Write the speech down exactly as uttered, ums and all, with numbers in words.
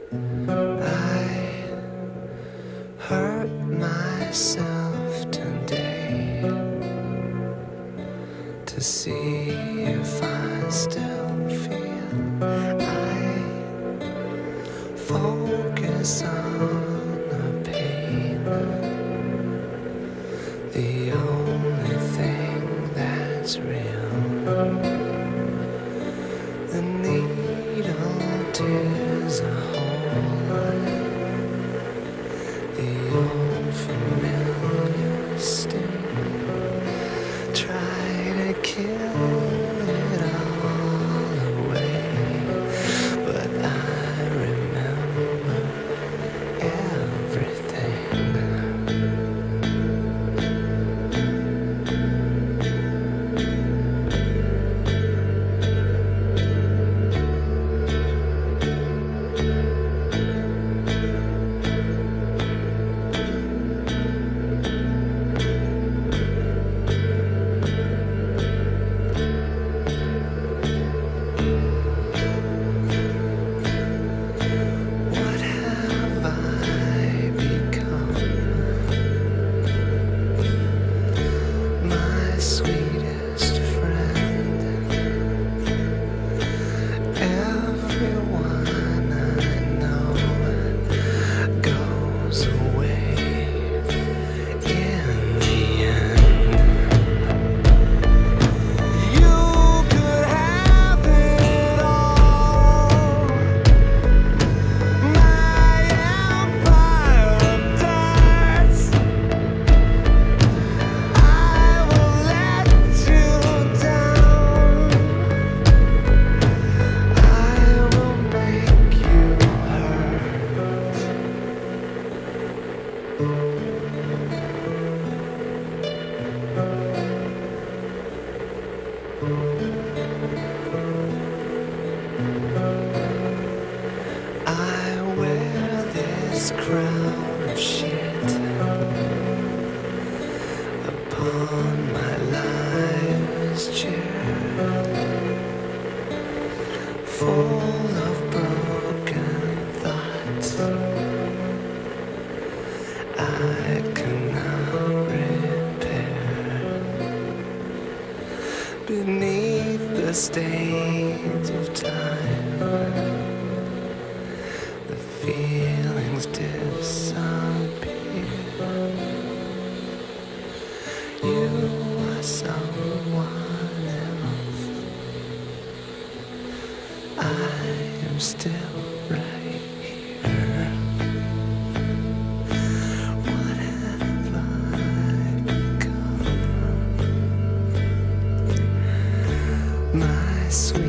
I hurt myself today to see if I still feel. I focus on the pain, the only thing that's real. The needle tears a hole, the old familiar sting. Try to kill it all away, but I remember everything. What have I become? My sweetest friend. Everyone I know goes away in the end. You could have it all, my empire of darts. I will let you down. I will make you hurt. I wear this crown of shit upon my life's chair, full of broken thoughts I cannot repair. Beneath the stage of time, the feelings disappear. You are someone else. I am still right here. What have I become? My sweet